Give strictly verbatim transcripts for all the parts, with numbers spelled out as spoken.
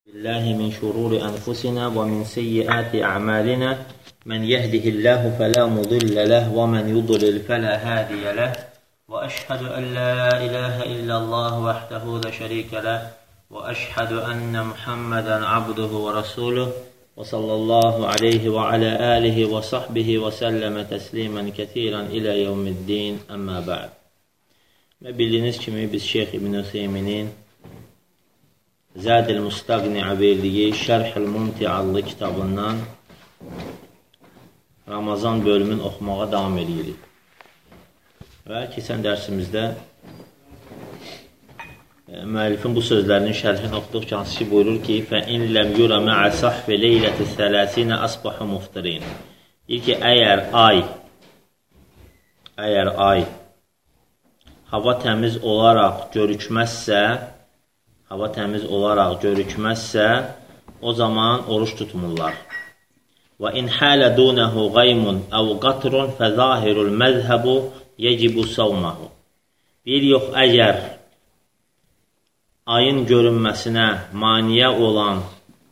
Billahi min şururi anfusina və min seyyiati a'malina men yehdihillahu fela mudilla leh və men yudlil fela hadiya leh və əşhədu en la ilahe illallah vahdehu la şerike leh və əşhədu enne Muhammeden abduhu və rasuluh və sallallahu aleyhi və ala alihi və sahbihi və səlləmə təslimən kəsirən ilə yevmiddin, əmmə ba'd. Və bildiyiniz kimi biz Şeyx İbn Üseyminin Zad-ül Mustaqni'a verdiyi Şərh-ül Mumti adlı kitabından Ramazan bölümünü oxumağa davam edirik. Və keçən dərsimizdə e, müəllifin bu sözlərinin şərhini oxuduq, hansı ki buyurur ki فَاِنْ لَمْ يُرَ مَعَ صَحْفِ لَيْلَةِ الثَّلَاسِينَ أَصْبَحُ مُفْتِرِينَ deyir ki, əgər ay əgər ay hava təmiz olaraq görükməzsə hava təmiz olaraq görükməzsə, o zaman oruç tutmurlar. Və in halə dunehu qaymun əv qatrun fəzahirul məzhəbu yecibu savmahu. Bir yox, əgər ayın görünməsinə maniyə olan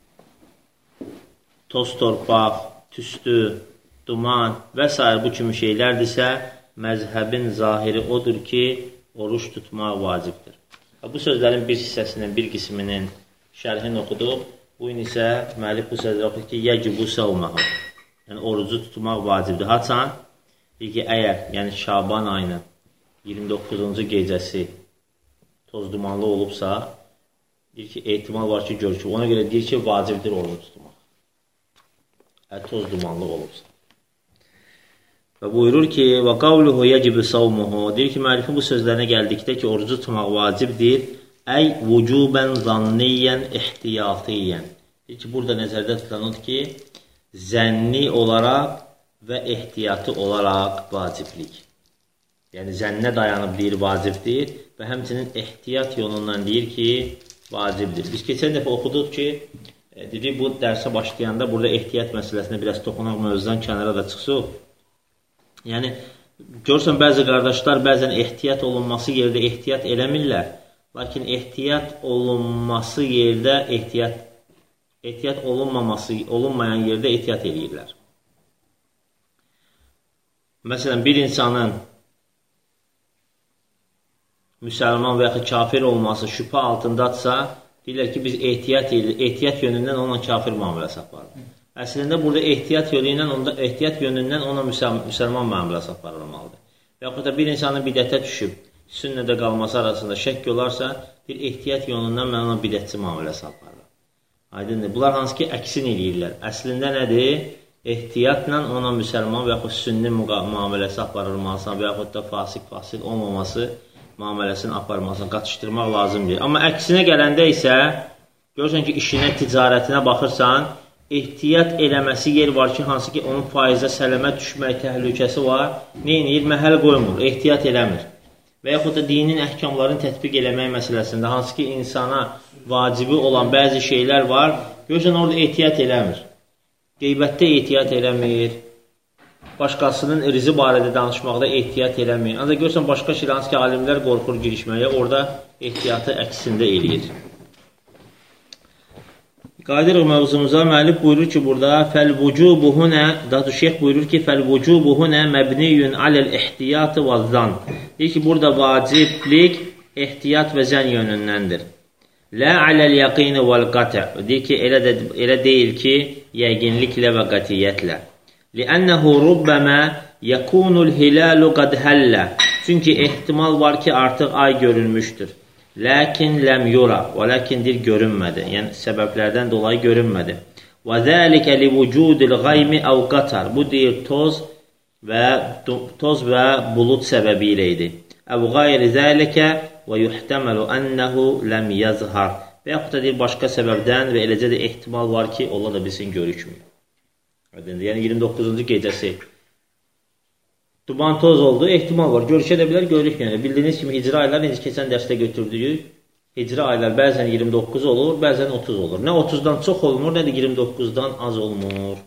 toz torpaq, tüstü, duman və s. bu kimi şeylərdirsə, məzhəbin zahiri odur ki, oruç tutmaq vacibdir. Bu sözlərin bir hissəsinin, bir qisminin şərhini oxuduq. Bu gün isə müəllif bu sözləri oxudur ki, yəcibu savmahu. Yəni, orucu tutmaq vacibdir. Haçan? Deyir ki, əgər, yəni Şaban ayının iyirmi doqquzuncu gecəsi toz dumanlı olubsa, deyir ki, ehtimal var ki, görükür. Ona görə deyir ki, vacibdir orucu tutmaq. Əgər toz dumanlı olubsa. Və buyurur ki, və qavluhu yəcibu savmuhu, deyir ki, müəllifin bu sözlərinə gəldikdə ki, orucu tutmaq vacibdir, əy vücubən zanniyyən ihtiyatiyyən. Deyir ki, burada nəzərdə tutanır ki, zənni olaraq və ehtiyatı olaraq vaciblik. Yəni, zənnə dayanıb deyir, vacibdir və həmçinin ehtiyat yolundan deyir ki, vacibdir. Biz keçən dəfə oxuduq ki, deyir, bu dərsə başlayanda burada ehtiyat məsələsinə biraz toxunaq, mövzudan kənara da çıxsıq. Yəni, görürsən, bəzi qardaşlar bəzən ehtiyat olunması yerdə ehtiyat eləmirlər. Lakin ehtiyat olunması yerdə ehtiyat, ehtiyat olunmaması, olunmayan yerdə ehtiyat eləyirlər. Məsələn, bir insanın müsəlman və yaxud kafir olması şübhə altındadsa, deyirlər ki, biz ehtiyat, ehtiyat yönündən onunla kafir müamiləsi aparırıq. Əslində, burada ehtiyat yönündən, onda, ehtiyat yönündən ona müsəlman müamiləsi aparılmalıdır. Və yaxud da bir insanın bidətə düşüb, sünnədə qalması arasında şəkk olarsa, bir ehtiyat yönündən mən ona bidətçi müamiləsi aparırım. Aydındır. Bunlar hansı ki, əksin eləyirlər. Əslində nədir? Ehtiyatla ona müsəlman və yaxud sünni müamiləsi aparılmasına və yaxud da fasik, fasil olmaması müamiləsini aparılmasına qatışdırmaq lazımdır. Amma əksinə gələndə isə, görürsən ki, işinə, ticarətinə baxırsan, ehtiyat eləməsi yer var ki, hansı ki, onun faizə sələmə düşmək təhlükəsi var. Neyinir? Məhəl qoymur, ehtiyat eləmir. Və yaxud da dinin əhkamlarını tətbiq eləmək məsələsində, hansı ki, insana vacibi olan bəzi şeylər var, görürsən, orada ehtiyat eləmir. Qeybətdə ehtiyat eləmir, başqasının irizi barədə danışmaqda ehtiyat eləmir. Ancaq görürsən, başqa şey, hansı ki, alimlər qorxur girişməyə, orada ehtiyatı əksində eləyir. Qadirıq mövzumuza, müəllif buyurur ki, burada fəl-vücubu hunə, daha şeyx buyurur ki, fəl-vücubu hunə məbniyyün aləl-ihtiyatı və zan. Deyir ki, burada vaciblik ehtiyat və zən yönündəndir. Lə aləl-yəqini vəl-qatə. Deyir ki, elə, də, elə deyil ki, yəqinliklə və qatiyyətlə. Li'ənəhu rubbəmə yəkunul hilalu qad həllə. Çünki ehtimal var ki, artıq ay görülmüşdür. Lakin ləm yura, və lakindir görünmədi. Yəni, səbəblərdən dolayı görünmədi. Və zəlikə li vücudil qaymi əv qatar. Bu deyir, toz və, toz və bulud səbəbi ilə idi. Əv qayri zəlikə və yuhtəməlu ənəhu ləm yazhar. Və yaxud da deyir, başqa səbəbdən və eləcə də ehtimal var ki, Allah da bilsin, görükmür. Yəni, iyirmi doqquzuncu gecəsi duman toz oldu, ehtimal var. Görüşə də bilər, görükmür. Bildiyiniz kimi hicri aylar, necə keçən dərsdə götürdüyük, hicri aylar bəzən iyirmi doqquz olur, bəzən otuz olur. Nə otuzdan çox olmur, nə də iyirmi doqquzdan az olmur.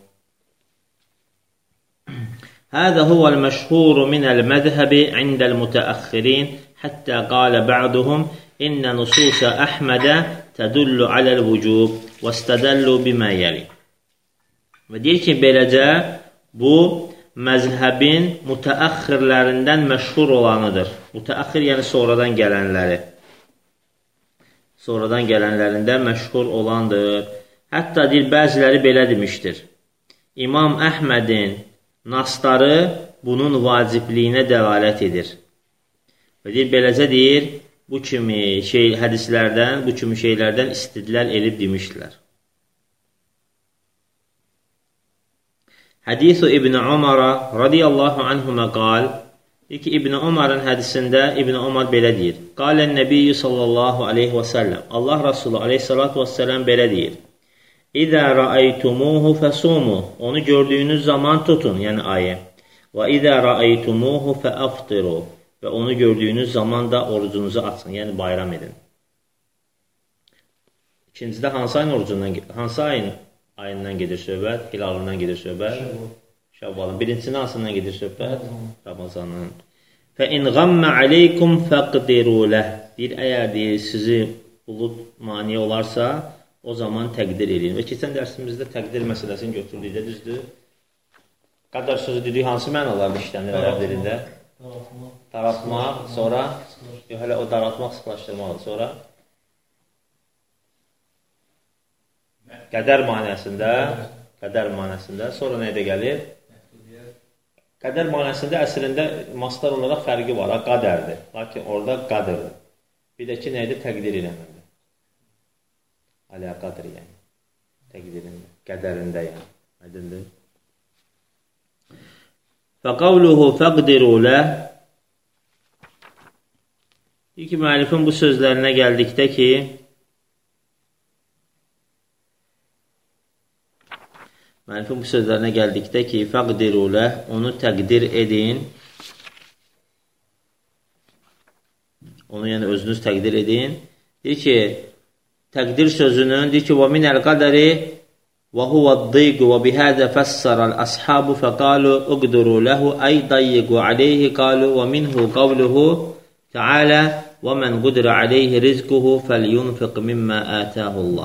Həzə huvəl məşhuru minəl məzhəbi indəl mütəəxxirin, həttə qalə bə'duhum innə nususə Əhmədə tədullu aləl-vücub və istədəllu bimə yəli. Və deyir ki, beləcə bu məzhəbin mütəəxxirlərindən məşhur olanıdır. Mütəəxxir, yəni sonradan gələnləri. Sonradan gələnlərindən məşhur olandır. Hətta deyir, bəziləri belə demişdir. İmam Əhmədin nasları bunun vacibliyinə dəlalət edir. Və deyir, beləcə deyir, bu kimi şey, hədislərdən, bu kimi şeylərdən istidlal edib demişdilər. Hədis-i İbn Ömərə radiyallahu anhumə qal, deyir ki, İbn Ömər'in hədisində İbn Ömər belə deyir. Qalən Nəbiyyə sallallahu aleyhi və səlləm, Allah Rasulü aleyhissalatu və səlləm belə deyir. İzə rəəytumuhu fəsumu, onu gördüyünüz zaman tutun, yəni ayə. Və izə rəəytumuhu fəaftiru, və onu gördüyünüz zaman da orucunuzu açın, yəni bayram edin. İkincidə hansı ayın orucundan, hansı ayın ayından gedir söhbət? Hilalından gedir söhbət? Şəvvalın. Birincisinin hansından gedir söhbət? Ramazanın. Fə in qammə aleykum fəqdiru ləh. Deyir, əgər deyir, sizi bulud mani olarsa, o zaman təqdir edin. Və keçən dərsimizdə təqdir məsələsini götürdükdə, düzdür? Qədər sözü dedik, hansı mənalarda işlənir ərəb dilində? Daraltmaq, sonra, yox, hələ o daraltmaq sıxlaşdırmalıdır, sonra qədər manəsində, qədər manəsində, sonra nəyə gəlir? Qədər manəsində əslində mastar olaraq fərqi var, qədərdir, lakin orada qədərdir. Bir də ki, nəyədir? Təqdir eləmədir. Alə qədr, yəni, təqdirində, qədərində, yəni, aydındır. Və qavluhu fəqdiru ləh. Deyir ki, müəllifin bu sözlərinə gəldikdə ki, müəllifin bu sözlərinə gəldikdə ki, fəqdiru ləh, onu təqdir edin, onu yəni özünüz təqdir edin. Deyir ki, təqdir sözünün, deyir ki, və minəl qədəri və huvəd-dıyqu və bihədə fəssərəl əshabu fəqalu uqduru ləhu əy dayyiqu aleyhi qalu və minhu qavluhu Teala və mən qudra aleyhi rizquhu fəlyunfiq mimmə ətəhullah.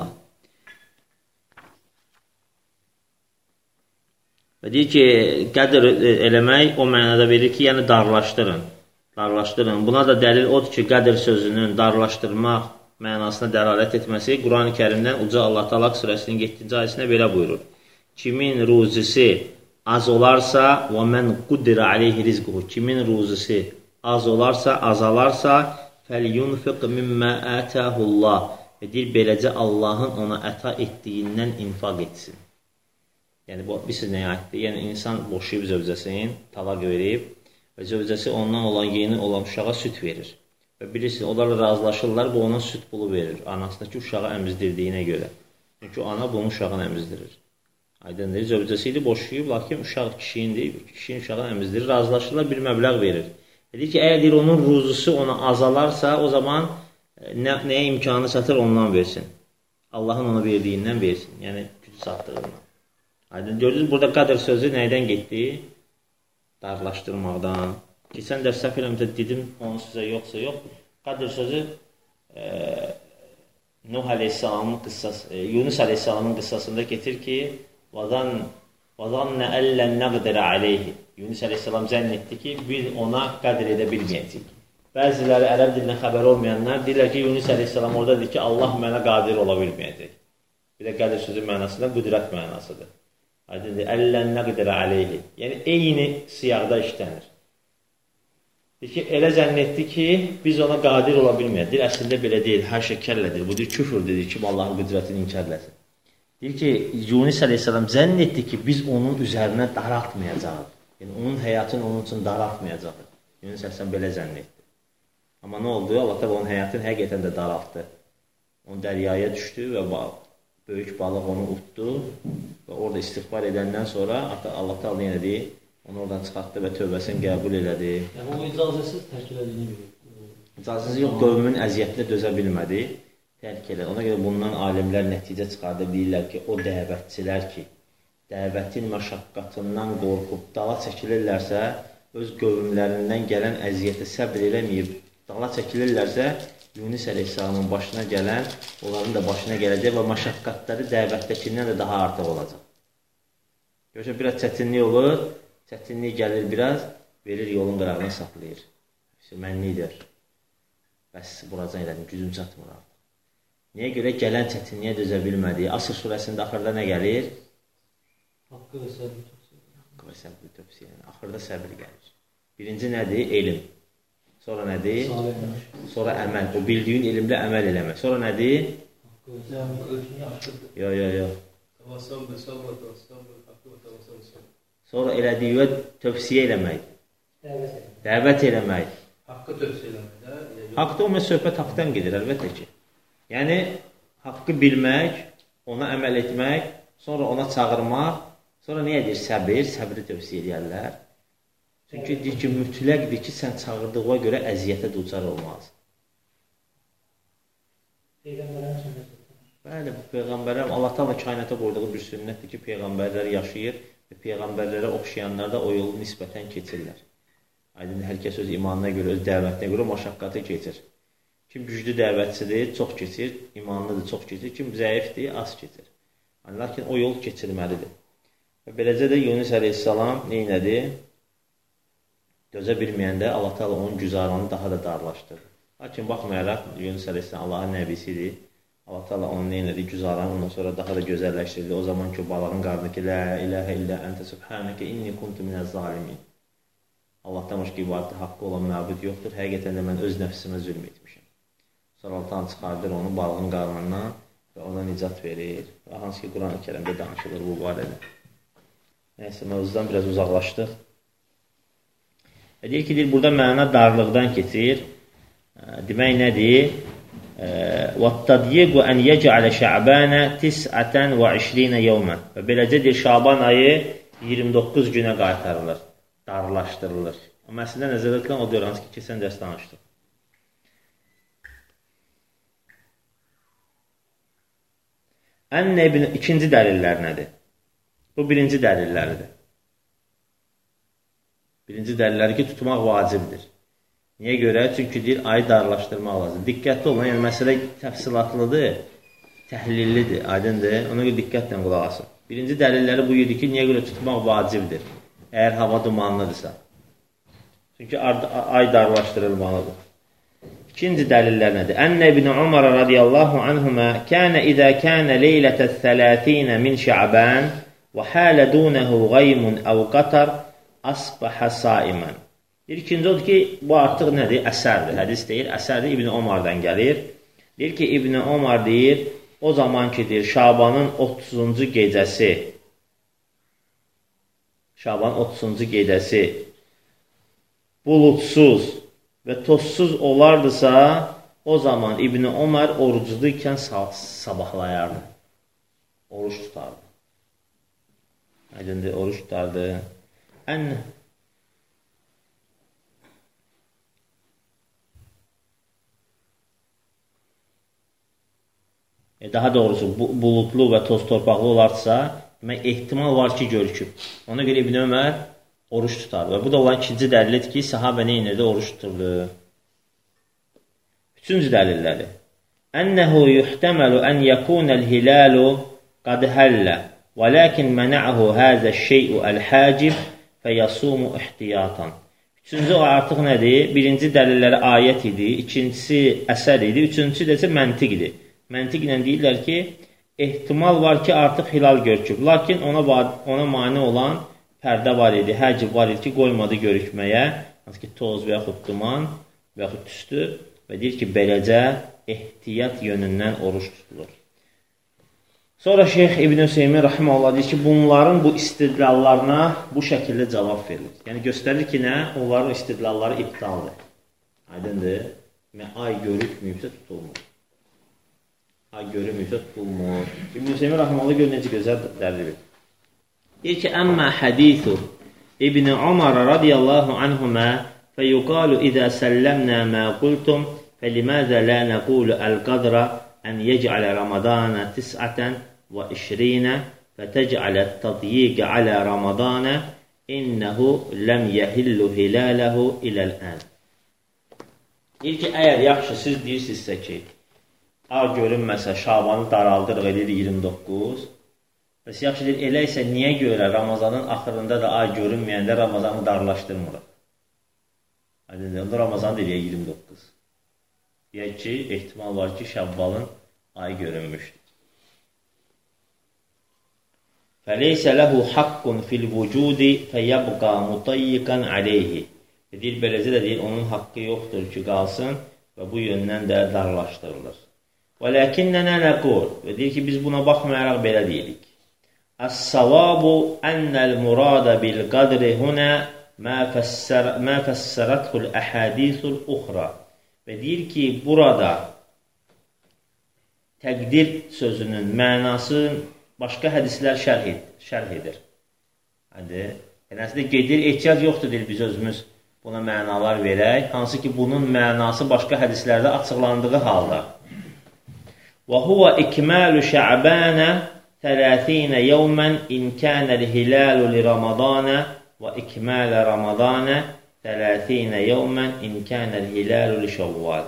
Və deyir ki, qədr eləmək o mənada verir ki, yəni darlaşdırın. Darlaşdırın. Buna da dəlil odur ki, qədr sözünün darlaşdırmaq mənasına dəlalət etməsi Quran-ı Kərimdən uca Allah Talaq surəsinin yeddinci ayəsində belə buyurur. Kimin ruzisi az olarsa və mən qudra aleyhi rizquhu. Kimin ruzisi az olarsa, azalarsa fəlyunfiq mimmə ətəhullah. Və deyir, beləcə Allahın ona əta etdiyindən infaq etsin. Yəni, bu, bilirsiniz nəyə aiddir? Yəni, insan boşayıb zövcəsini, talaq verib və zövcəsi ondan olan, yeni olan uşağa süt verir. Və bilirsiniz, onlarla razılaşırlar, bu ona süt pulu verir, anasındakı uşağı əmizdirdiyinə görə. Çünki ana bunu uşağın əmizdirir. Aydındır, zövcəsi ilə boşayıb, lakin uşaq kişinin deyib, kişinin uşağını əmizdirir, razılaşırlar, bir məbləğ verir. Deyir ki, əgər deyir, onun ruzusu ona azalarsa, o zaman nə, nəyə imkanı çatır, ondan versin. Allahın ona verdiyindən versin, yəni gücü çatdığından. Aydın, gördünüz, burada qədr sözü nəydən getdi? Darlaşdırmaqdan. Keçən dərs səhv eləmdə dedim, onu sizə yoxsa yox. Qədr sözü e, Nuh Aleyhisselamın qıssası, e, Yunus Aleyhisselamın qıssasında getir ki, وَظَنَّ أَلَّنْ نَقْدِرَ عَلَيْهِ Yunus Aleyhisselam zənn etdi ki, biz ona qədr edə bilməyəcəyik. Bəziləri ərəb dilindən xəbər olmayanlar deyirlər ki, Yunus Aleyhisselam orada deyir ki, Allah mənə qadir ola bilməyəcək. Bir də qədr sözü mənasında qüdrət mənasıdır. Aydındır, əllən nəqdirə aleyhi. Yəni, eyni siyaqda işlənir. Deyir ki, elə zənn etdi ki, biz ona qadir ola bilməyək. Deyir, əslində belə deyil, hər şey kəllədir. Bu deyir, küfürdür, deyir ki, Allahın qüdrətini inkərləsin. Deyir ki, Yunus Aleyhisselam zənn etdi ki, biz onun üzərinə daraltmayacaq. Yəni, onun həyatını onun üçün daraltmayacaq. Yunus Aleyhisselam belə zənn etdi. Amma nə oldu? Allah da onun həyatını həqiqətən də daraltdı. Onu dəryaya düşdü və böyük balıq onu utdu və orada istiğfar edəndən sonra Allah da yenə deyir, onu oradan çıxartdı və tövbəsini qəbul elədi. Yəni, o icazəsiz tərk elədiyini bilir. İcazəsiz yox, qövmün əziyyətinə dözə bilmədi, tərk elədi. Ona görə bundan alimlər nəticə çıxardı, deyirlər ki, o dəvətçilər ki, dəvətin məşaqqatından qorxub dala çəkilirlərsə, öz qövmlərindən gələn əziyyəti səbr eləməyib, dala çəkilirlərsə, Yunus əleyhissalamın başına gələn, onların da başına gələcək və məşəqqətləri dəvətdəkindən də daha artıq olacaq. Görüşə, biraz çətinlik olur, çətinlik gəlir biraz, verir yolun qırağını saxlayır. Mənlidir. Bəs buracan elədim, gücüm çatmır artıq. Niyə görə gələn çətinliyə dözə bilmədiyi? Asr surəsində axırda nə gəlir? Haqqı və səbri tövsiyə. Haqqı və səbri tövsiyə. Axırda səbir gəlir. Birinci nədir? Elm. Sonra nədir? Sonra əməl. O bildiyin elmlə əməl eləmək. Sonra nədir? Yox, yox, yox. Sonra elədiyi və tövsiyə eləmək. Dəvət eləmək. Haqqı tövsiyə eləmək. Haqqda o söhbət haqqdan gedir, əlbəttə ki. Yəni, haqqı bilmək, ona əməl etmək, sonra ona çağırmaq, sonra nə edir? Səbir, səbri tövsiyə edərlər. Çünki deyir ki, mütləqdir ki, sən çağırdığına görə əziyyətə duçar olmaz. Peyğəmbərlərin sünnəti. Bəli, bu Peyğəmbərlər, Allah Taala kainata qoyduğu bir sünnətdir ki, Peyğəmbərlər yaşayır və Peyğəmbərlərə oxşayanlar da o yolu nisbətən keçirlər. Aydın, hər kəs öz imanına görə, öz dəvətinə görə məşəqqatı keçir. Kim güclü dəvətçidir, çox keçir, imanlıdır, çox keçir. Kim zəifdir, az keçir. Yani, lakin o yol keçirməlidir. Və beləcə də Yunus əleyhissalam neynədi? Dözə bilməyəndə Allah Taala onun güzaranını daha da darlaşdırdı. Lakin baxmayaraq, Yunus əleyhissalam Allahın nəbisidir. Allah Taala onun neynədi? Güzaranı ondan sonra daha da gözəlləşdirdi. O zaman ki, o balığın qarnındakı Lə iləhə illə əntə subhanəkə inni kuntu minəz zalimin. Allahdan başqa ibadətdə haqqı olan məbud yoxdur. Həqiqətən də mən öz nəfsimə zülm etmişəm. Sonra Allahdan çıxardır onu balığın qarnından və ona nicat verir. Və hansı ki, Quran-ı Kərimdə danışılır bu barədə. Nəysə, mövzudan biraz uzaqlaşdıq. Və deyir ki, deyir, burada məna darlıqdan keçir. Demək nədir? وَالتَّدْيِقُ أَنْ يَجْعَلَ شَعْبَانَ تِسْعَةً وَعِشْرِينَ يَوْمًا Və beləcə deyir, Şaban ayı iyirmi doqquz günə qaytarılır, darlaşdırılır. Amma əslində nəzərdə tutulan o deyir, hansı ki, keçən dərs danışdıq. Ən ibn ikinci dəlillər nədir? Bu birinci dəlilləridir. Birinci dəlilləri ki, tutmaq vacibdir. Niyə görə? Çünki deyir, ayı darlaşdırmaq lazım. Diqqətli olun, yəni məsələ təfsilatlıdır, təhlillidir, aydındır. Ona görə diqqətlə qulaq asın. Birinci dəlilləri bu idi ki, niyə görə tutmaq vacibdir? Əgər hava dumanlıdırsa. Çünki ay darlaşdırılmalıdır. İkinci dəlillər nədir? Ənə ibn Umar radiyallahu anhuma kənə izə kənə leylətə thələthine min şə'bən və hələ dunəhu qaymun əv qatar asbəhə saimən. İkinci odur ki, bu artıq nədir? Əsərdir. Hədis deyir, əsərdir İbn Umardan gəlir. Deyir ki, İbn Umar deyir, o zaman ki, deyir, Şabanın otuzuncu gecəsi Şabanın otuzuncu gecəsi bulutsuz və tozsuz olardısa, o zaman İbn Umar orucluykən sabahlayardı. Oruç tutardı. Aydındır, oruç tutardı. Ən E, daha doğrusu bu, bulutlu və toz torpaqlı olarsa, demək, ehtimal var ki, görüküb. Ona görə İbn Ömər oruç tutar. Və bu da olan ikinci dəlildir ki, sahabə neynədir? Oruç tuturdu. Üçüncü dəlilləri. Ənəhu yuhtəməlu ən yəkunəl hilalu qad həllə və ləkin mənə'əhu həzəş-şey'u əl-həcib fəyasumu ihtiyatan. Üçüncü artıq nədir? Birinci dəlilləri ayət idi, ikincisi əsər idi, üçüncüsü də məntiq idi. Məntiqlə deyirlər ki, ehtimal var ki, artıq hilal görüküb. Lakin ona, ona mani olan pərdə var idi, həcib var idi ki, qoymadı görükməyə, hansı ki, toz və yaxud duman və yaxud tüstü və deyir ki, beləcə ehtiyat yönündən oruç tutulur. Sonra Şeyx İbn Hüseymin Rahiməhullah deyir ki, bunların bu istidlallarına bu şəkildə cavab verilir. Yəni, göstərir ki, nə? Onların istidlalları iptaldır. Aydındır. Ay görükməyibsə tutulmur. Ay görünmürsə tutulmur. İbn Hüseymin Rahiməhullah görə necə gözəl dəlil. Deyir ki, əmmə hədithu İbn Umar radiyallahu anhumə fəyuqalu izə səlləmnə mə qultum fəliməzə lə nəqulu əl-qadra ən yec'alə ramadana tis'ətən və işrinə fətəc'alə tadyiqə alə ramadana innəhu ləm yəhillu hilaləhu iləl-ən. deyir ki, əgər yaxşı, siz deyirsinizsə ki, ay görünməsə Şabanı daraldırıq, edir iyirmi doqquz. Bəs yaxşı deyir, elə isə niyə görə Ramazanın axırında da ay görünməyəndə Ramazanı darlaşdırmırıq? Onda Ramazan deyir iyirmi doqquz. Deyək ki, ehtimal var ki, Şəvvalın ayı görünmüşdür. Fəleysə ləhu haqqun fil vücudi fəyəbqa mutayyiqan aleyhi. Deyir, beləcə də deyir, onun haqqı yoxdur ki, qalsın və bu yöndən də darlaşdırılır. Və ləkinnənə nəqul. Və deyir ki, biz buna baxmayaraq belə deyirik. Əs-savabu ənəl murada bil qadri hunə mə fəssərəthul əhədisul uxra. Və deyir ki, burada təqdir sözünün mənası başqa hədislər şərh edir. Yəni, əslində gedir, ehtiyac yoxdur, deyir, biz özümüz buna mənalar verək. Hansı ki, bunun mənası başqa hədislərdə açıqlandığı halda. Və huvə ikməlu şə'bənə thələthînə yevmən in kənəl hilalu li Ramadana və ikmələ Ramadana thələthînə yevmən in kənəl hilalu li Şəvval.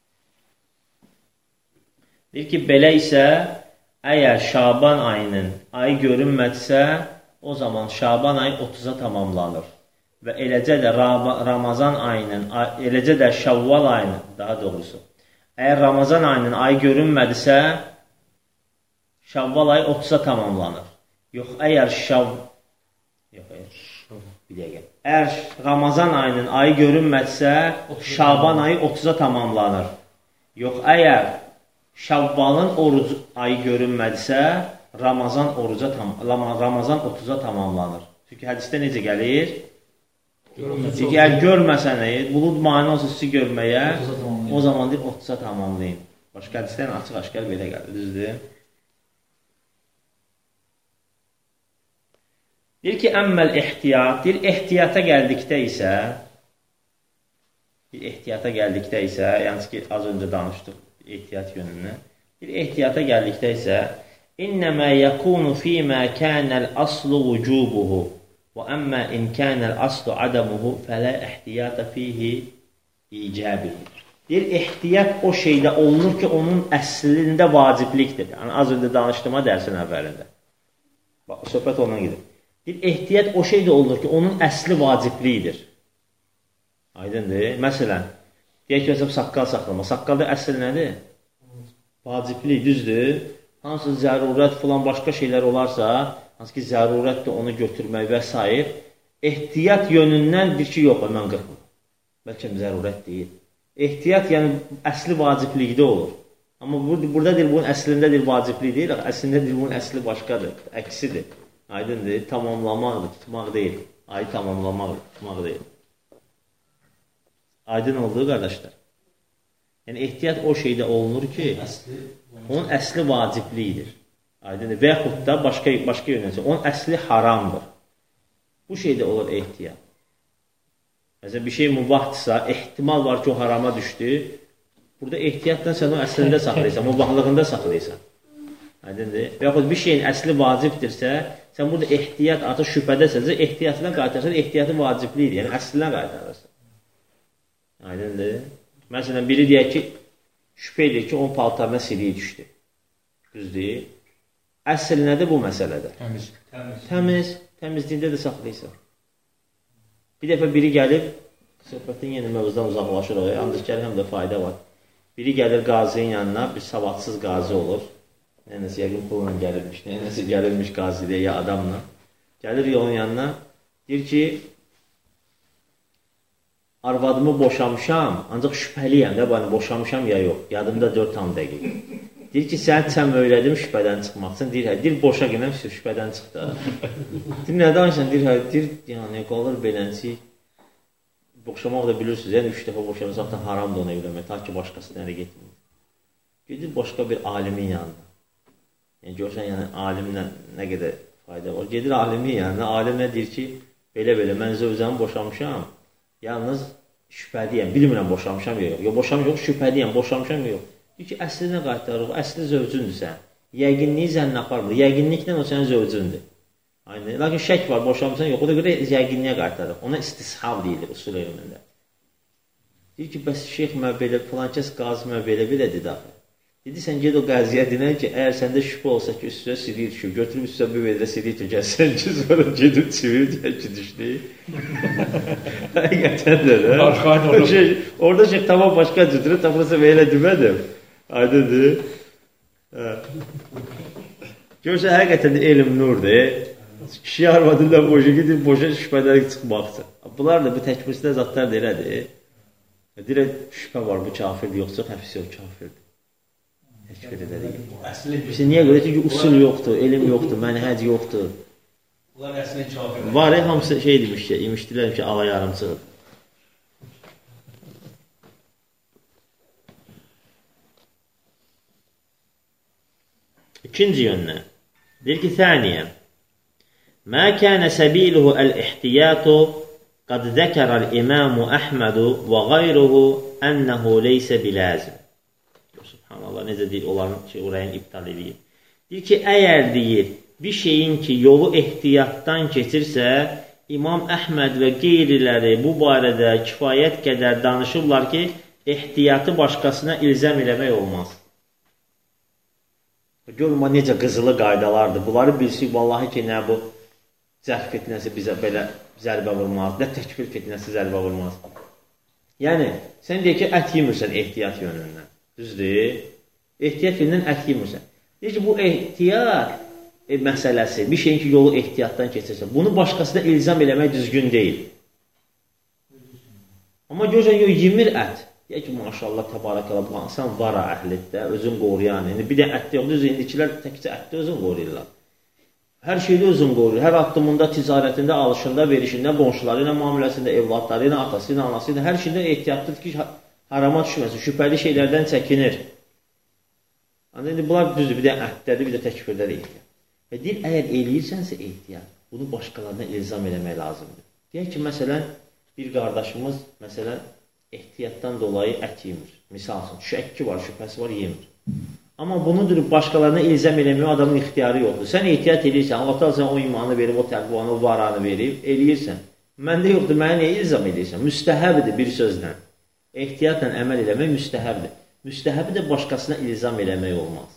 Deyir ki, belə isə, əgər Şaban ayının ayı görünmədisə, o zaman Şaban ayı otuza tamamlanır. Və eləcə də Ramazan ayının, eləcə də Şəvval ayının, daha doğrusu, əgər Ramazan ayının ayı görünmədisə, Şəvval ayı otuza tamamlanır. Yox, əgər Şəv... Yox, əgər... Bir dəqiqə. Əgər Ramazan ayının ayı görünmədisə, Şaban ayı otuza tamamlanır. Yox, əgər Şəvvalın oruc ayı görünmədisə, Ramazan oruca tam, Ramazan otuza tamamlanır. Çünki hədisdə necə gəlir? Çünki əgər görməsəniz, bulud mani olsa sizi görməyə, o zaman deyir, otuza tamamlayın. Başqa hədislərin açıq-aşkar belə gəlir, düzdür? Deyir ki, əmməl ehtiyat, deyir, ehtiyata gəldikdə isə, bir ehtiyata gəldikdə isə, yəni ki, az öncə danışdıq ehtiyat yönünü, bir ehtiyata gəldikdə isə, İnnəmə yəkunu fīmə kənəl aslu vücubuhu və əmmə in kənəl aslu adamuhu fələ ehtiyata fihi icəbihi. Deyir, ehtiyat o şeydə olunur ki, onun əslində vaciblikdir. Yəni, az öncə danışdığıma dərsin əvvəlində. Bax, söhbət ondan gedir. Deyir, ehtiyat o şeydə olunur ki, onun əsli vaciblikdir. Aydındır. Məsələn, deyək ki, saqqal saxlama. Saqqalda əsl nədir? Vaciblik, düzdür. Hansı zərurət filan başqa şeylər olarsa, hansı ki, zərurətdir onu götürmək və s. Ehtiyat yönündən bir ki, yox, mən qırxmam. Bəlkə zərurət deyil. Ehtiyat, yəni, əsli vaciblikdə olur. Amma burada deyil, bunun əslində deyil, vaciblik deyil, əslində deyil, bunun əsli başqadır, əksidir. Aydındır, tamamlamaqdır, tutmaq deyil. Ayı tamamlamaqdır, tutmaq deyil. Aydın olduğu qardaşlar. Yəni, ehtiyat o şeydə olunur ki, onun əsli vaciblikdir. Aydındır. Və yaxud da başqa, başqa yönəsə, onun əsli haramdır. Bu şeydə olur ehtiyat. Məsələn, bir şey mübahdırsa, ehtimal var ki, o harama düşdü. Burada ehtiyatdan sən o əslində saxlayırsan, mübahlığında saxlayırsan. Aydındır. Və yaxud bir şeyin əsli vacibdirsə, sən burada ehtiyat artıq şübhədəsənsə, ehtiyatına qaytarsan, ehtiyatı vaciblidir. Yəni, əslinə qaytarırsan. Aydındır. Məsələn, biri deyək ki, şübhə edir ki, onun paltarına siliyi düşdü. Düzdür. Əsl nədir bu məsələdə? Təmiz. Təmiz. Təmizliyində də saxlayırsan. Bir dəfə biri gəlib, söhbətin yeni mövzudan uzaqlaşırıq, ancaq gəlir, həm də fayda var. Biri gəlir qazinin yanına, bir savadsız qazi olur. Nənəsi yəqin pulla gəlirmiş, nənəsi gəlirmiş qazidə ya adamla. Gəlir yolun yanına, deyir ki, arvadımı boşamışam, ancaq şübhəliyəm də, bana boşamışam ya yox, yadımda dörd tam dəqiq. Deyir ki, sən sən öyrədim şübhədən çıxmaqsın, deyir, hə, deyir, boşa günəm, şübhədən çıxdı. Deyir, nə danışan, deyir, hə, deyir, yəni, qalır belənsi, boşamaq da bilirsiniz, yəni, üç dəfə boşamışaq da haramdır ona evlənmək, ta ki, başqası nələ getməyir. Gedir başqa bir alimin yanına. Yəni, görsən, yəni, alimlə nə qədər fayda var. Gedir alimin yanına, alim nə deyir ki, belə-belə, mən zövzəmi boşamışam, yalnız şübhədiyəm, bilmirəm boşamışam ya yox. Yox, boşamışam yox, şübhədiyəm, boşamışam yox. Deyir ki, əslinə qaytarıq, əsli zövcündür sən. Yəqinliyi zənnə aparmır. Yəqinliklə o sənin zövcündür. Aynı. Lakin şək var, boşamışsan yox. O da görə yəqinliyə qaytarıq. Ona istishab deyilir usul elmində. Deyir ki, bəs şeyx mən belə, filan kəs qazi mən belə belə dedi axı. Dedi, sən ged o qaziyə dinən ki, əgər səndə şübhə olsa ki, üstünə silir düşür, götürüb üstünə bir vedrə silir tökərsən ki, sonra gedib çivir deyək ki, düşdü. Həqiqətən də, hə? Orada şeyx tamam başqa cüdürü, tapırsa belə demədim. Aydındır. Görsə, həqiqətən də elm nurdur. Kişi arvadından boşa gidib, boşa şübhələri çıxmaqdır. Bunlar da bu təkbirsiz zatlar da elədir. Deyir, şübhə var, bu kafirdir, yoxsa həfisi yox, kafirdir. Təkbir edədik. Biz niyə görə ki, usul yoxdur, elm yoxdur, mənhəc yoxdur. Bunlar əslində kafirdir. Var, hamısı şey demiş ki, imişdilər ki, ala yarımçıdır. İkinci yöndən. Deyir ki, thaniyə. Mə kənə səbiluhu əl-ihtiyatu qad zəkərəl imamu Əhmədu və qayruhu ənəhu leysə bilazim. Subhanallah, necə deyir, onların şey, orayını iptal edir. Deyir ki, əgər deyir, bir şeyin ki, yolu ehtiyatdan keçirsə, İmam Əhməd və qeyriləri bu barədə kifayət qədər danışırlar ki, ehtiyatı başqasına ilzəm eləmək olmaz. Görmə, necə qızılı qaydalardır. Bunları bilsək, vallahi ki, nə bu cəhv fitnəsi bizə belə zərbə vurmaz, nə təkfir fitnəsi zərbə vurmaz. Yəni, sən deyək ki, ət yemirsən ehtiyat yönündən. Düzdür? Ehtiyat yönündən ət yemirsən. Deyir ki, bu ehtiyat e, məsələsi, bir şeyin ki, yolu ehtiyatdan keçirsə, bunu başqasına ilzam eləmək düzgün deyil. Amma görürsən, yox, yemir ət. Deyək ki, maşallah, təbarəkələ, sən vara əhliddə, özün qoruyan. Yəni, bir də ətdə yox, düz indikilər təkcə ətdə özün qoruyurlar. Hər şeydə özün qoruyur. Hər addımında, ticarətində, alışında, verişində, qonşuları ilə, müamiləsində, evladları ilə, atası ilə, anası ilə, hər şeydə ehtiyatlıdır ki, harama düşməsin, şübhəli şeylərdən çəkinir. Yəni, bunlar düzdür, bir də ətdədir, bir də təkfirdədir ehtiyat. Və deyir, əgər eləyirsənsə ehtiyat, bunu başqalarına ilzam eləmək lazımdır. Deyək ki, məsələn, bir qardaşımız, məsələn, ehtiyatdan dolayı ət yemir. Misal üçün, şəkki var, şübhəsi var, yemir. Amma bunu durub başqalarına ilzam eləmək adamın ixtiyarı yoxdur. Sən ehtiyat edirsən, Allah da sən o imanı verib, o təqvanı, o varanı verib, eləyirsən. Məndə yoxdur, mənə niyə ilzam edirsən? Müstəhəbdir bir sözlə. Ehtiyatla əməl eləmək müstəhəbdir. Müstəhəbi də başqasına ilzam eləmək olmaz.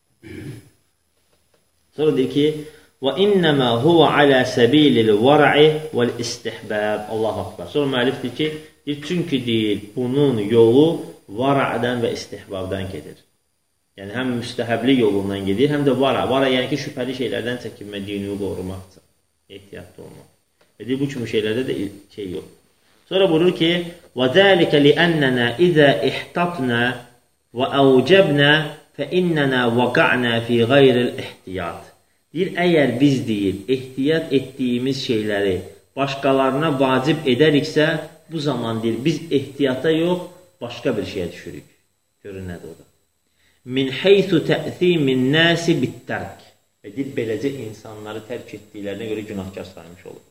Sonra deyir ki, وَإِنَّمَا هُوَ عَلَى سَبِيلِ الْوَرَعِ وَالْإِسْتِحْبَابِ Allah Akbar. Sonra müəllif deyir ki, deyir, çünki deyir, bunun yolu vara'dan və istihbabdan gedir. Yəni, həm müstəhəbli yolundan gedir, həm də vara. Vara, yəni ki, şübhəli şeylərdən çəkinmə, dinini qorumaqdır, ehtiyatlı olmaq. Deyir, bu kimi şeylərdə də şey yox. Sonra buyurur ki, وَذَٰلِكَ لِأَنَّنَا إِذَا اِحْتَطْنَا وَأَوْجَبْنَا فَإِنَّنَا وَقَعْنَا فِي غَيْرِ الْإِحْتِيَاتِ Deyir, əgər biz deyir, ehtiyat etdiyimiz şeyləri başqalarına vacib edəriksə, bu zaman deyir, biz ehtiyata yox, başqa bir şeyə düşürük. Görün nədir o da. Min heythu tə'zimin nəsi bittərk. Və deyir, beləcə insanları tərk etdiklərinə görə günahkar saymış olur.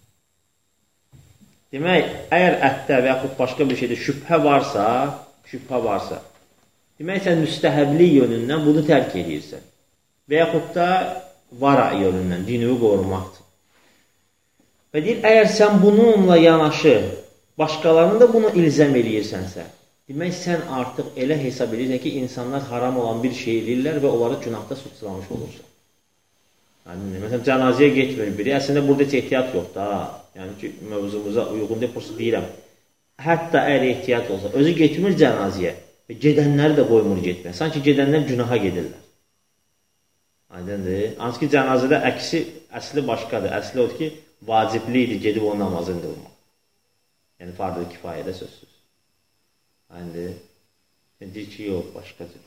Demək, əgər ətdə və yaxud başqa bir şeydə şübhə varsa, şübhə varsa, demək, sən müstəhəbli yönündən bunu tərk edirsən. Və yaxud da vara yönündən, dinini qorumaqdır. Və deyir, əgər sən bununla yanaşı, başqalarını da bunu ilzəm eləyirsənsə, demək, sən artıq elə hesab edirsən ki, insanlar haram olan bir şey edirlər və onları günahda suçlamış olursan. Yəni, məsələn, cənazəyə getmir biri, əslində burada heç ehtiyat yoxdur, ha. Yəni ki, mövzumuza uyğun deyil, burası deyirəm. Hətta əgər ehtiyat olsa, özü getmir cənazəyə və gedənləri də qoymur getmək. Sanki gedənlər günaha gedirlər. Aydındır. Hansı ki, cənazədə əksi, əsli başqadır. Əsli odur ki, vacibli idi gedib o namazını qılmaq. Yəni, farz-ı kifayədə sözsüz. Aydındır. Deyir ki, yox, başqadır.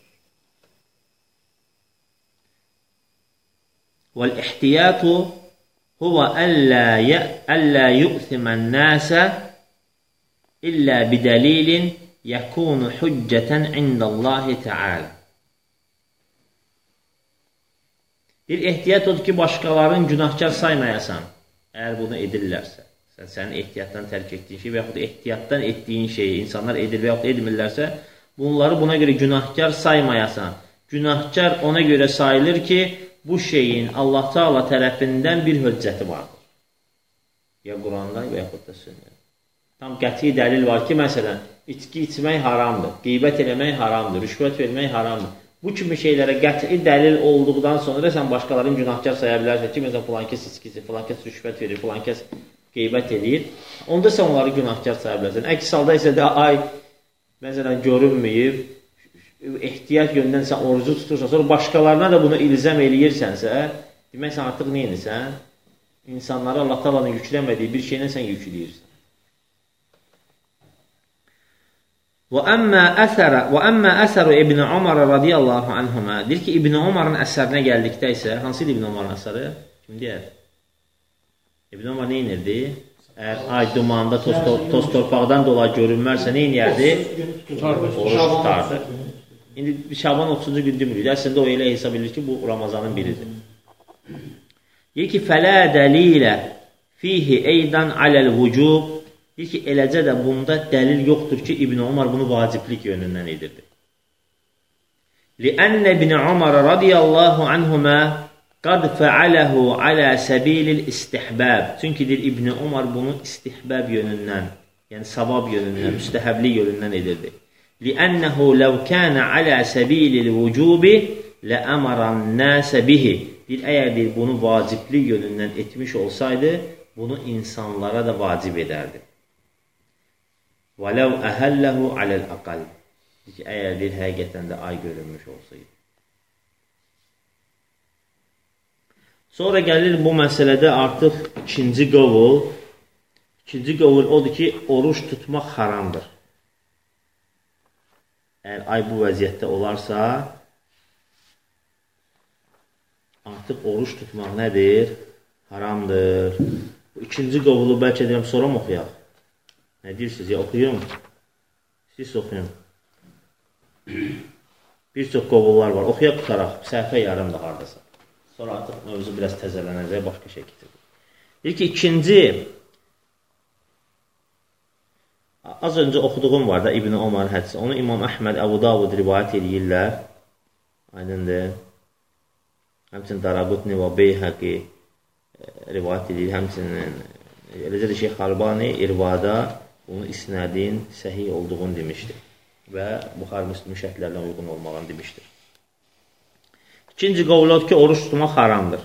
Vəl-ihtiyatu huwa əllə yu'thimən nəsə illə bidəlilin yəkunu hüccətən indəllahi təalə. Bir ehtiyat odur ki, başqalarının günahkar saymayasan, əgər bunu edirlərsə, sən sənin ehtiyatdan tərk etdiyin şey və yaxud ehtiyatdan etdiyin şeyi insanlar edir və yaxud edmirlərsə, bunları buna görə günahkar saymayasan, günahkar ona görə sayılır ki, bu şeyin Allah Teala tərəfindən bir höccəti vardır. Ya Quranda və yaxud da sünnədə. Tam qəti dəlil var ki, məsələn, içki içmək haramdır, qeybət eləmək haramdır, rüşvət vermək haramdır. Bu kimi şeylərə qəti dəlil olduqdan sonra sən başqalarının günahkar saya bilərsən ki, məsələn, filan kəs içkisi, filan kəs rüşvət verir, filan kəs qeybət edir. Onda sən onları günahkar saya bilərsən. Əks halda isə də, ay, məsələn, görünməyib, ehtiyat yöndən sən orucu tutursan, sonra başqalarına da bunu ilzam eləyirsənsə, demək sən artıq nə edirsən? İnsanlara Allah Taala'nın yükləmədiyi bir şeylə sən yükləyirsən. Və əmmə əsərə və əmmə əsəru İbn Ömər radiyallahu anhuma, deyir ki, İbn Ömər'in əsərinə gəldikdə isə, hansı İbn Ömər'in əsəri? Kim deyər? İbn Ömər nə inirdi? Əgər ay dumanda, toz, toz torpaqdan dolayı görünmərsə nə inirdi? Oruç tutardı. İndi Şaban otuzuncu gün demirik. Əslində o elə hesab edilir ki, bu Ramazanın biridir. Deyir ki, fələ dəlilə fihi eydan aləl vücub. Deyir ki, eləcə də bunda dəlil yoxdur ki, İbn Ömər bunu vaciblik yönündən edirdi. Li'ənnə İbn Ömər radiyallahu anhumə qad fəaləhu alə səbilil istihbəb. Çünki deyir, İbn Ömər bunu istihbəb yönündən, yəni savab yönündən, müstəhəbli yönündən edirdi. Li'ənnəhu ləv kənə alə səbilil vücubi ləəməran nəsə bihi. Deyir, əgər deyir, bunu vacibli yönündən etmiş olsaydı, bunu insanlara da vacib edərdi. وَلَوْ أَهَلَّهُ عَلَى الْأَقَلِ. Əgər deyir, həqiqətən də ay görünmüş olsaydı. Sonra gəlir bu məsələdə artıq ikinci qovul. İkinci qovul odur ki, oruç tutmaq haramdır. Əgər ay bu vəziyyətdə olarsa, artıq oruç tutmaq nədir? Haramdır. Bu ikinci qovulu bəlkə deyəm, sonra mı oxuyaq? Nə deyirsiniz? Ya oxuyum. Siz oxuyun. Bir çox qovullar var. Oxuyaq tutaraq. Səhifə yarımdır haradasa. Sonra artıq mövzu biraz təzələnəcək, başqa şey getirir. Deyir ki, ikinci, az öncə oxuduğum var da İbn Ömər hədisi. Onu İmam Əhməd, Əbu Davud rivayət edirlər. Aydındır. Həmçinin Daraqutni və Beyhəqi rivayət edir. Həmçinin eləcə də Şeyx Albani İrvada bunun isnədin səhih olduğunu demişdir və Buxari Müslim şərtlərinə uyğun olmağını demişdir. İkinci qovlud ki, oruç tutmaq haramdır.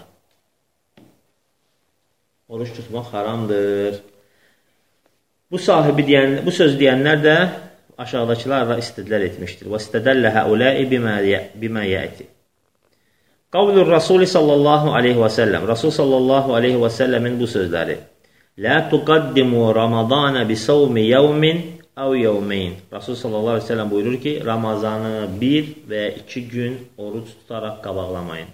Oruç tutmaq haramdır. Bu sahibi deyən, bu söz deyənlər də aşağıdakılarla istidlal etmişdir. Və istədəllə həuləi bimə yəti. Qavlur Rasulü sallallahu aleyhi və səlləm. Rasul sallallahu aleyhi və səlləmin bu sözləri. La tuqaddimu Ramazana bi savmi yevmin əv yevmeyn. Rasul sallallahu aleyhi ve sellem buyurur ki, Ramazanı bir və iki gün oruç tutaraq qabaqlamayın.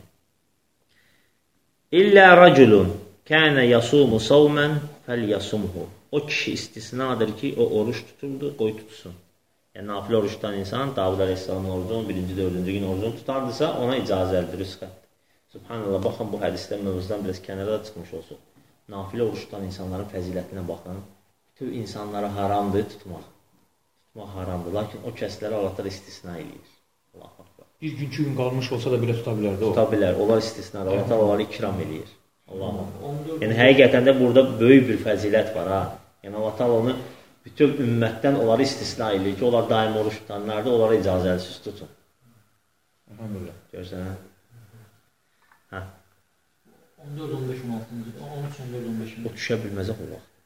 İllə raculun kənə yasumu savmən fəl yasumhu. O kişi istisnadır ki, o oruç tuturdu, qoy tutsun. Yəni, nafilə oruç tutan insan, Davud Aleyhisselamın orucunu, birinci, dördüncü gün orucunu tutardısa, ona icazəlidir, rüsxətdir. Subhanallah, baxın, bu hədislər mövzudan biraz kənara da çıxmış olsun. Nafilə oruç tutan insanların fəzilətinə baxın. Bütün insanlara haramdır tutmaq. Tutmaq haramdır. Lakin o kəsləri Allahlar istisna edir. Allah Allah. Bir gün, iki gün qalmış olsa da belə tuta bilərdi o. Tuta bilər. Onlar istisnadır. Allah onları ikram edir. Allah Allah. Yəni, həqiqətən də burada böyük bir fəzilət var. Ha? Yəni, Allah onu bütün ümmətdən onları istisna edir ki, onlar daim oruç tutanlardır, onlara icazəlisiz tutun. Elhamdülillah. Görsən, hə? Hə? on dörd on beş on altıncı on üç on dörd on beş O düşə bilməzək o vaxt.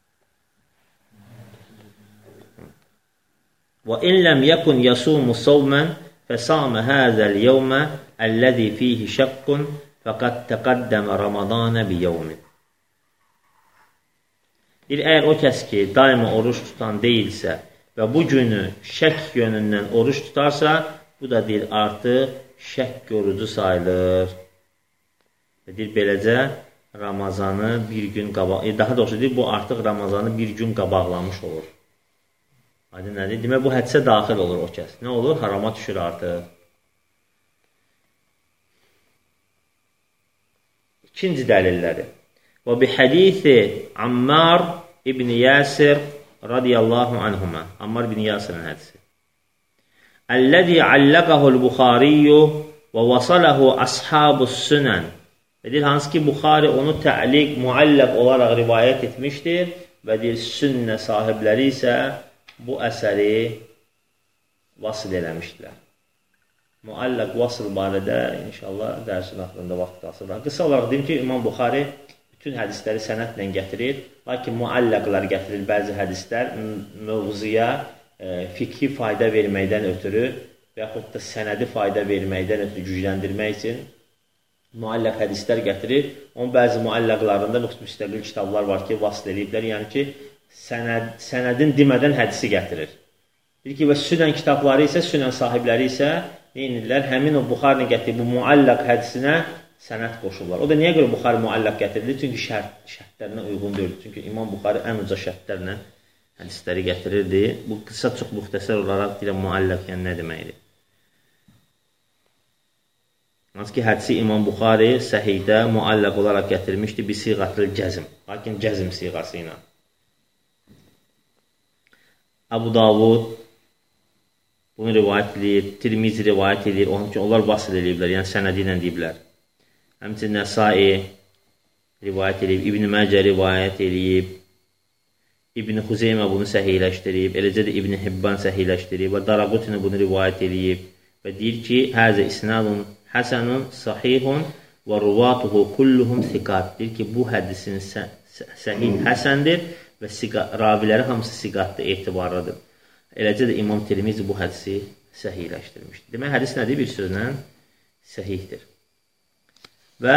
Və in ləm yəkun yasumu savmən fəsamə həzəl yevmə əlləzi fihi şəqqun fəqad təqəddəmə Ramazanə bi yevmin. Əgər o kəs ki, daima oruç tutan deyilsə və bu günü şək yönündən oruç tutarsa, bu da deyil, artıq şək orucu sayılır. Deyir, beləcə Ramazanı bir gün qabaq, e, daha doğrusu deyir, bu artıq Ramazanı bir gün qabaqlamış olur. Aydın nədir? Demək, bu hədisə daxil olur o kəs. Nə olur? Harama düşür artıq. İkinci dəlilləri. Və bi hədisi Ammar ibn Yasir radiyallahu anhuma. Ammar ibn Yasirin hədisi. Əlləzi alləqəhul Buxariyyu və vasaləhu ashabus sünən. Deyir, hansı ki, Buxari onu tə'liq, mualləq olaraq rivayət etmişdir və deyir, sünnə sahibləri isə bu əsəri vasıl eləmişdilər. Muallaq vasıl barədə inşallah dərsin axırında vaxt qalsın. Qısa olaraq deyim ki, İmam Buxari bütün hədisləri sənədlə gətirir, lakin muallaqlar gətirir bəzi hədislər mövzuya e, fikri fayda verməkdən ötürü və yaxud da sənədi fayda verməkdən ötürü gücləndirmək üçün muallaq hədislər gətirir. Onun bəzi muallaqlarında müstəqil kitablar var ki, vasıl ediblər, yəni ki, sənəd, sənədin demədən hədisi gətirir. Bir ki, və sünən kitabları isə, sünən sahibləri isə neyinirlər? Həmin o Buxarinin gətirdiyi bu muallaq hədisinə sənəd qoşurlar. O da niyə görə Buxari muallaq gətirildi? Çünki şərt, şərtlərinə uyğun deyil. Çünki İmam Buxari ən uca şərtlərlə hədisləri gətirirdi. Bu qısa çox müxtəsər olaraq deyilən muallaq yəni nə deməkdir? Hansı ki, hədisi İmam Buxari səhihdə muallaq olaraq gətirmişdi bir siğatlı cəzm. Lakin cəzm siğası ilə. Abu Davud bunu rivayət edir, Tirmizi rivayət edir, onun ki, onlar vasıl ediblər, yəni sənədi ilə deyiblər. Həmçinin Nəsai rivayət edib, İbn-i Məcə rivayət edib, İbn-i Xuzeymə bunu səhiyləşdirib, eləcə də İbn-i Hibban səhiyləşdirib və Daraqutini bunu rivayət edib və deyir ki, həzə isnadun həsənun sahihun və ruvatuhu kulluhum siqat. Deyir ki, bu hədisin səhih həsəndir və raviləri hamısı siqatdır, etibarlıdır. Eləcə də İmam Tirmizi bu hədisi səhihləşdirmişdir. Demək, hədis nədir? Bir sözlə səhihdir. Və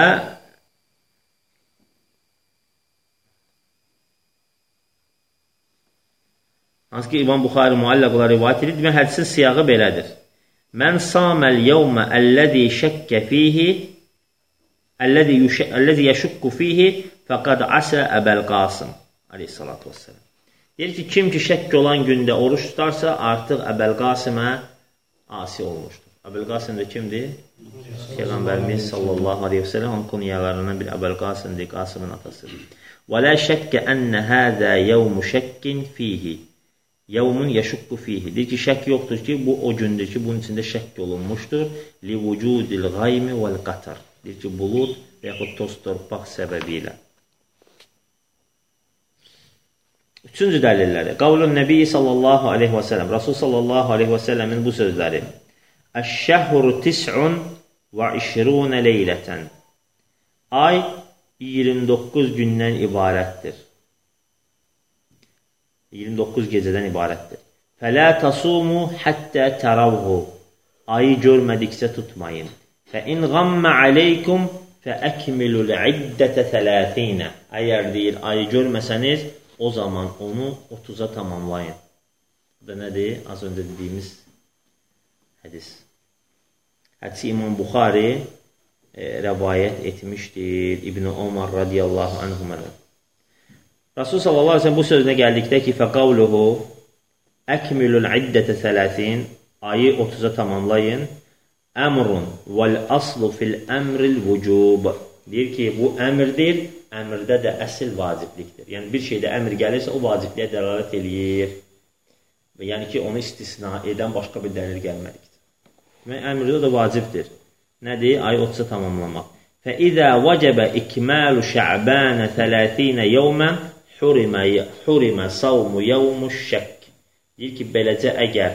hansı ki, İmam Buxari muallaq olaraq rivayət edir, demək, hədisin siyağı belədir. Mən saməl yevmə əlləzi şəkkə fihi əlləzi yəşukku fihi fəqad asə Əbəl Qasım aleyhissalatu vesselam. Deyir ki, kim ki şəkk olan gündə oruç tutarsa, artıq Əbəl Qasımə asi olmuşdur. Əbəl Qasım da kimdir? Peyğəmbərimiz sallallahu aleyhi ve sellem onun kunyalarından bir Əbəl Qasımdır, Qasımın atasıdır. Və lə şəkkə ənə həzə yevmu şəkkin fihi. Yevmun yəşukku fihi. Deyir ki, şəkk yoxdur ki, bu o gündür ki, bunun içində şəkk olunmuşdur. Li vücudil qaymi vəl qatar. Deyir ki, bulud və yaxud toz torpaq səbəbi ilə. Üçüncü dəlilləri. Qavlun Nəbi sallallahu aleyhi və səlləm. Rasul sallallahu aleyhi və səlləmin bu sözləri. Əş-şəhru tis'un və işrunə leylətən. Ay iyirmi doqquz gündən ibarətdir. iyirmi doqquz gecədən ibarətdir. Fələ tasumu həttə təravhu. Ayı görmədikcə tutmayın. Fə in qammə aleykum fə əkmilul iddətə thələtinə. Əgər deyir, ayı görməsəniz, o zaman onu otuza tamamlayın. Bu da nədir? Az öncə dediyimiz hədis. Hədisi İmam Buxari e, rəvayət etmişdir. İbn-i Omar radiyallahu anhumədən. Rasul sallallahu aleyhi ve sellem bu sözünə gəldikdə ki, fəqavluhu əkmilul iddətə thələtin, ayı otuza tamamlayın. Əmrun vəl aslu fil əmril vücub. Deyir ki, bu əmrdir. Əmrdə də əsl vaciblikdir. Yəni, bir şeydə əmr gəlirsə, o vacibliyə dəlalət eləyir. Yəni ki, onu istisna edən başqa bir dəlil gəlməkdir. Yəni, əmrdə də vacibdir. Nədir? Ayı otuza tamamlamaq. فَإِذَا وَجَبَ إِكْمَالُ شَعْبَانَ ثَلَاثِينَ يَوْمًا حُرِمَ صَوْمُ يَوْمُ الشَّكِّ. Deyir ki, beləcə əgər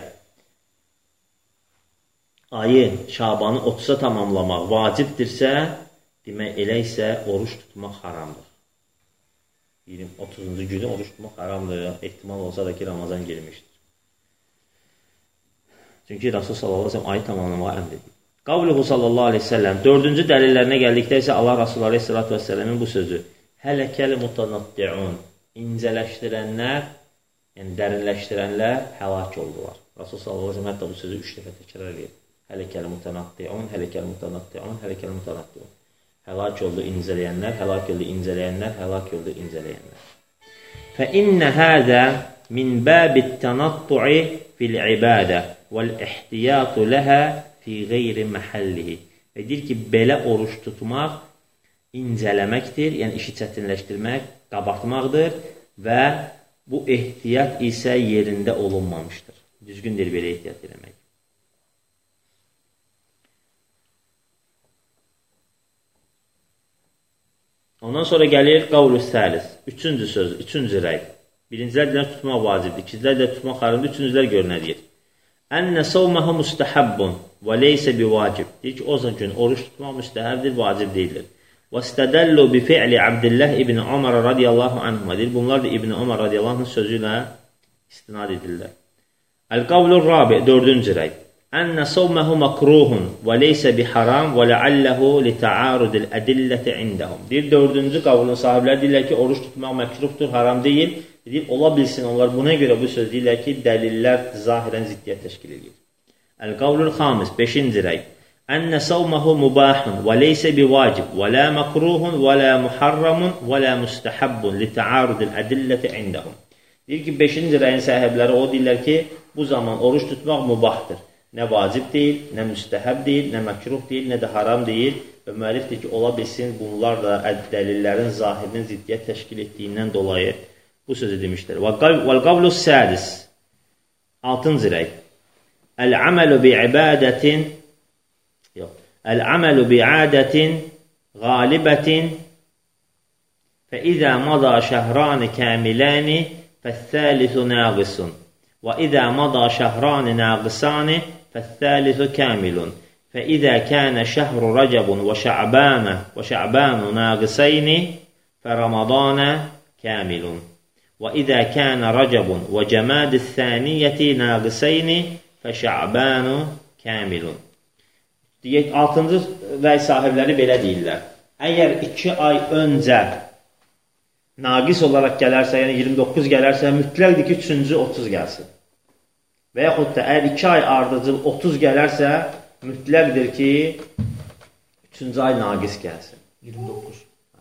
ayı, Şabanı otuza tamamlamaq vacibdirsə, demək, elə isə oruç tutmaq haramdır. otuzuncu günü oruç tutmaq haramdır. Ehtimal olsa da ki, Ramazan girmişdir. Çünki Rasul sallallahu aleyhi ve sellem ayı tamamlamağa əmr edir. Qavluhu sallallahu aleyhi ve sellem. Dördüncü dəlillərinə gəldikdə isə Allah Rasulü aleyhissalatu ve sellemin bu sözü. Hələkəl mutanatti'un. İncələşdirənlər, yəni dərinləşdirənlər həlak oldular. Rasul sallallahu aleyhi ve sellem hətta bu sözü üç dəfə təkrar edir. Hələkəl mutanatti'un, hələkəl mutanatti'un, hələkəl mutanatti'un. Həlak oldu incələyənlər, həlak oldu incələyənlər, həlak oldu incələyənlər. Fəinnə həzə min bəbit tənattu'i fil-ibadə vəl-ihtiyatu ləhə fi qeyri məhəllihi. Və deyir ki, belə oruç tutmaq incələməkdir, yəni işi çətinləşdirmək, qabartmaqdır və bu ehtiyat isə yerində olunmamışdır. Düzgündür belə ehtiyat eləmək. Ondan sonra gəlir qavlu səlis. Üçüncü söz, üçüncü rəy. Birincilər deyilən tutmaq vacibdir, ikincilər deyilən tutmaq haramdır, üçüncülər görünə deyir. Ənə savməhu müstəhəbbun və leysə bi vacib. Deyir ki, o gün oruç tutmaq müstəhəbdir, vacib deyildir. Və istədəllu bi fi'li Abdullah ibn Ömər radiyallahu anhuma. Deyir, bunlar da İbn Ömər radiyallahu anh sözü ilə istinad edirlər. Əl-qavlur rabi, dördüncü rəy. Ənə savməhu makruhun və leysə bi haram və ləalləhu li ta'arudil ədilləti indəhum. Deyir, dördüncü qavlun sahibləri deyirlər ki, oruç tutmaq məkruhdur, haram deyil. Deyir, ola bilsin, onlar buna görə bu söz deyirlər ki, dəlillər zahirən ziddiyyət təşkil edir. Əl-qavlul xamis, beşinci rəy. Ənə savməhu mubahun və leysə bi vacib və lə makruhun və lə muharramun və lə müstəhəbbun li ta'arudil ədilləti indəhum. Deyir ki, beşinci rəyin sahibləri o deyirlər ki, bu zaman oruç tutmaq mubahdır. Nə vacib deyil, nə müstəhəb deyil, nə məkruh deyil, nə də haram deyil. Və müəllifdir ki, ola bilsin, bunlar da dəlillərin zahirinin ziddiyyət təşkil etdiyindən dolayı bu sözü demişlər. Vəl-qavlu sədis, altıncı rəy. Əl-əməlu bi'ibadətin yox, əl-əməlu bi'adətin qalibətin fə-izə mada şəhrani kəmiləni fəs-səlisu nəqisun və izə mada şəhrani nəqisani fəs-səlisu kəmilun fə-izə kənə şəhru rəcəbun və şə'bənə və şə'bənu nəqisəyni fə-ramadanə kəmilun. وَإِذَا كَانَ رَجَبٌ وَجَمَادِ الثَّانِيَّةِ نَاقِسَيْنِ فَشَعْبَانُ كَامِلٌ. Altıncı rəy sahibləri belə deyirlər. Əgər iki ay öncə naqis olaraq gələrsə, yəni iyirmi doqquz gələrsə, mütləqdir ki, üçüncü otuz gəlsin. Və yaxud da əgər iki ay ardıcıl otuz gələrsə, mütləqdir ki, üçüncü ay naqis gəlsin. iyirmi doqquz.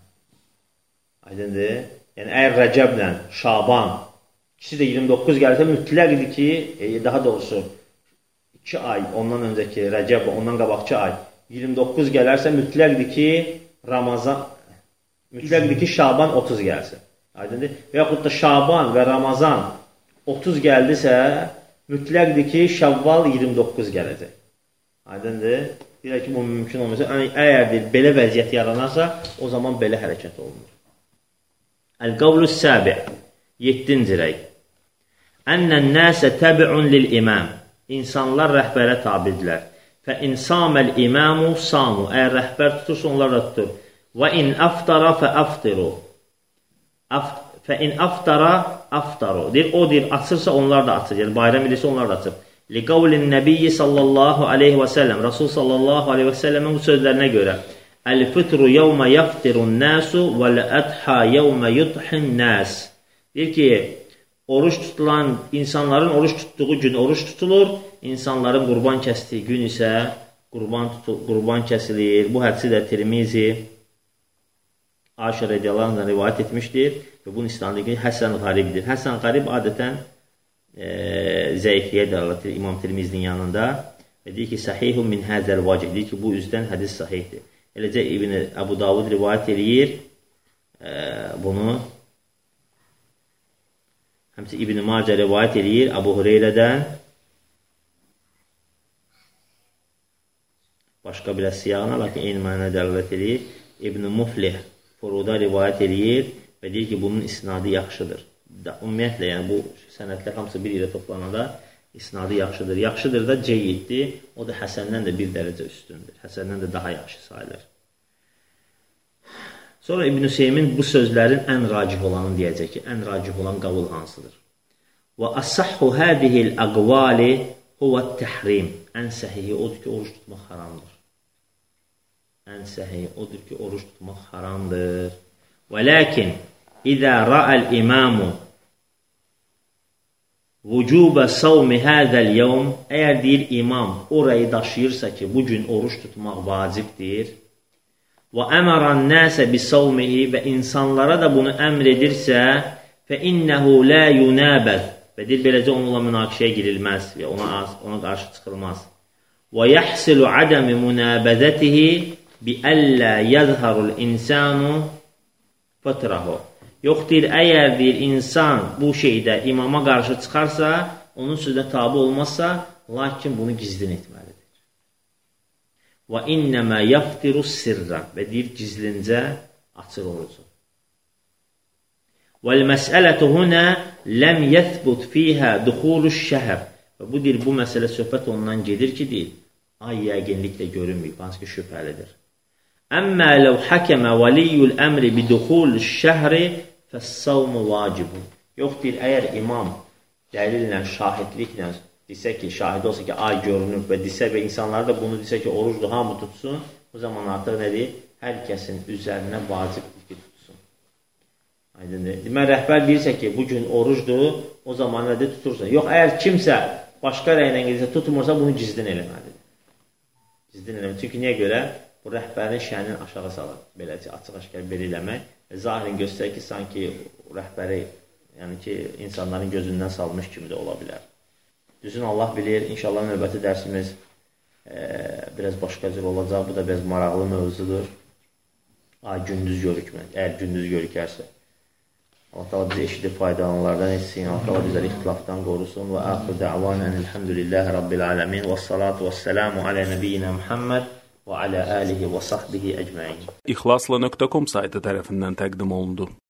Aydındır. Yəni, əgər Rəcəblə Şaban ikisi də iyirmi doqquz gəlirsə, mütləqdir ki, e, daha doğrusu iki ay ondan öncəki Rəcəb və ondan qabaqçı ay iyirmi doqquz gələrsə, mütləqdir ki, Ramazan, mütləqdir ki, Şaban otuz gəlsin. Aydındır. Və yaxud da Şaban və Ramazan otuz gəldisə, mütləqdir ki, Şəvval iyirmi doqquz gələcək. Aydındır. Deyək ki, bu mümkün olmasa, əgər deyil, belə vəziyyət yaranarsa, o zaman belə hərəkət olunur. Əl-qavlu səbi, yeddinci rəy. Ənnən nəsə təbi'un lil-imam. İnsanlar rəhbərə tabidilər. Fə insaməl imamu samu. Əgər rəhbər tutursa, onlar da tutur. Və in aftara fə aftiru. Fə in aftara aftaru. Deyir, o deyir, açırsa, onlar da açır. Yəni, bayram edirsə, onlar da açır. Liqavlin nəbiyyi sallallahu aleyhi və səlləm. Rasul sallallahu aleyhi və səlləmin bu sözlərinə görə. Əl-fitru yevmə yaftirun nəsu vəl-ədhə yevmə yudhin nəs. Deyir ki, oruç tutulan, insanların oruç tutduğu gün oruç tutulur, insanların qurban kəsdiyi gün isə qurban, tutul, qurban kəsilir. Bu hədisi də Tirmizi Aşə radiyallahu anhdan rivayət etmişdir və bunun isnadında ki, Həsən Qaribdir. Həsən Qarib adətən e, zəifliyə dəlalət edir İmam Tirmizinin yanında və deyir ki, sahihun min həzəl vacih. Deyir ki, bu üzdən hədis sahihdir. Eləcə İbn Əbu Davud rivayət edir e, bunu. Həmçə İbn Macə rivayət edir Əbu Hüreyrədən. Başqa bir siyağına, lakin eyni mənə dəlalət edir. İbn Muflih Furuda rivayət edir və deyir ki, bunun isnadı yaxşıdır. Ümumiyyətlə, yəni bu sənədlər hamısı bir yerə toplananda isnadı yaxşıdır. Yaxşıdır da ceyyiddir. O da Həsəndən də bir dərəcə üstündür. Həsəndən də daha yaxşı sayılır. Sonra İbn Hüseymin bu sözlərin ən racih olanı deyəcək ki, ən racih olan qavul hansıdır? Və as-sahhu hadihil aqvali huvət-təhrim. Ən səhihi odur ki, oruç tutmaq haramdır. Ən səhihi odur ki, oruç tutmaq haramdır. Və lakin İzə ra'al imamu vücubə savmi həzəl yevm. Əgər deyir imam orayı daşıyırsa ki, bugün oruç tutmaq vacibdir və əmərən nəsə bisavmihi və insanlara da bunu əmr edirsə fə innəhu lə yunəbəz və deyir, beləcə onunla münaqişəyə girilməz və ona, ona qarşı çıxılmaz. Və yəhsilu ədəmi munəbəzətihi bi əllə yəzharul insanu fıtrahu. Yox, deyir, əgər deyir, insan bu şeydə imama qarşı çıxarsa, onun sözünə tabi olmazsa, lakin bunu gizlin etməlidir. Və innəmə yaftiru sirrə və deyir, gizlincə açır orucu. وَالْمَسْأَلَةُ هُنَا لَمْ يَثْبُتْ فِيهَا دُخُولُ الشَّهَرِ Və bu deyil, bu məsələ söhbət ondan gedir ki, deyil, ay yəqinliklə görünməyib, hansı ki şübhəlidir. Əmmə ləv həkəmə vəliyyül əmri biduxul şəhri fəssavmu vacibun. Yox, deyil, əgər imam dəlillə, şahidliklə desə ki, şahid olsa ki, ay görünür və desə və insanlar da bunu desə ki, orucdur, hamı tutsun, o zaman artıq nədir? Hər kəsin üzərinə vacibdir ki, tutsun. Aydındır. Demək, rəhbər deyirsə ki, bugün orucdur, o zaman nədir? Tutursan. Yox, əgər kimsə başqa rəylə gedirsə, tutmursa, bunu gizlin eləməlidir. Gizlin eləməlidir. Çünki niyə görə? Bu rəhbərin şənini aşağı salır. Beləcə, açıq-aşkar belə eləmək. Zahirin göstərir ki, sanki rəhbəri, yəni ki, insanların gözündən salmış kimi də ola bilər. Düzün Allah bilir, inşallah növbəti dərsimiz e, biraz başqa cür olacaq. Bu da biraz maraqlı mövzudur. Ay, gündüz görükmək, əgər gündüz görükərsə. Allah təala bizi eşidib faydalananlardan etsin. Allah təala bizləri ixtilafdan qorusun. Və axir də'vanən elhamdülillahi rabbil aləmin və salatu və səlamu alə nəbiyyina Muhammed və alə alihi və sahbihi əcməin. İxlasla nöqtə com saytı tərəfindən təqdim olundu.